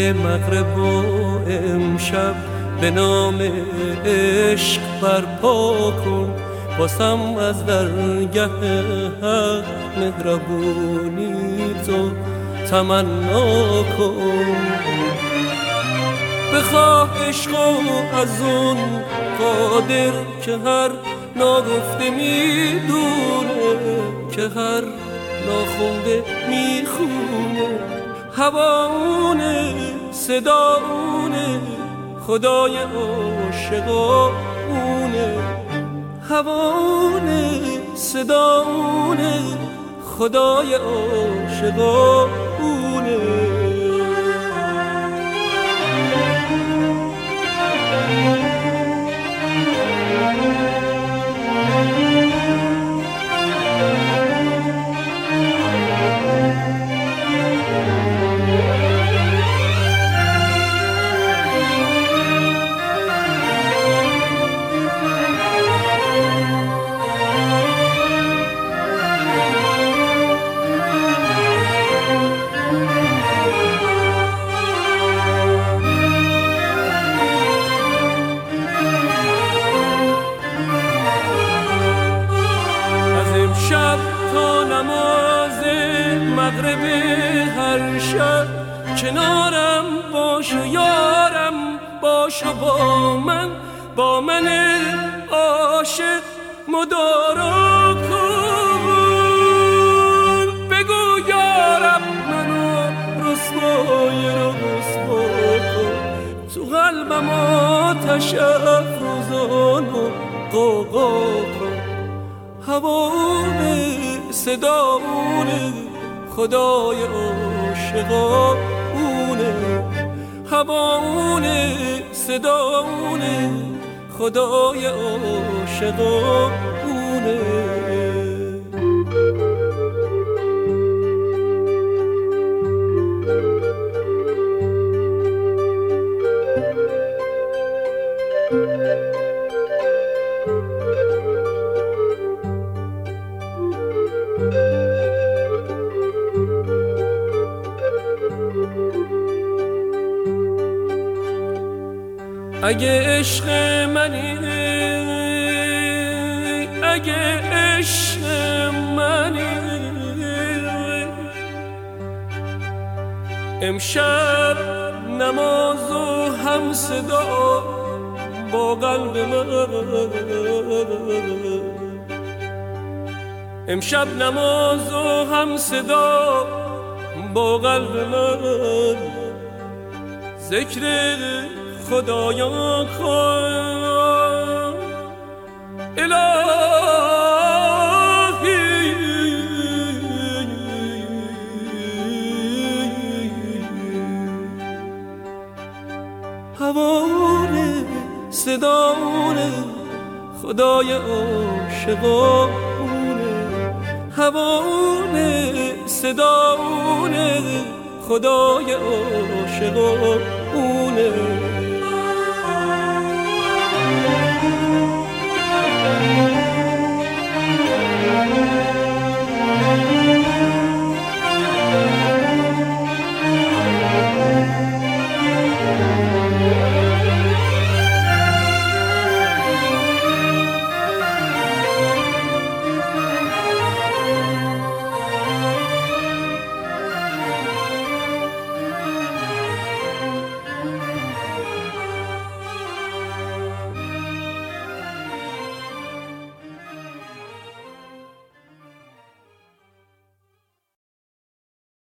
مغرب و امشب به نام عشق برپا کن، واسم از درگه حق مهربونی تو تمنا کن. بخواه عشقو از اون قادر که هر ناگفته میدونه، که هر ناخونده میخونه. هواونه صداونه خدای عاشقونه، هواونه صداونه خدای عاشقونه. شب تا نماز مغرب هر شب کنارم باش و یارم باش و با من عاشق مدارا کن. بگو یارم منو رسوای کن، تو قلبم آتش افروزان و غوغا کن. هواونه صداونه خدای عاشقونه، هواونه صداونه خدای عاشقونه. اگه عشق منی، اگه عشق منی، امشب نماز و هم صدا با قلب من، امشب نماز و هم صدا با قلب من. ذکر خدایا کن الهی، هوانه صداونه خدای عاشقونه، هوانه صداونه خدای عاشقونه.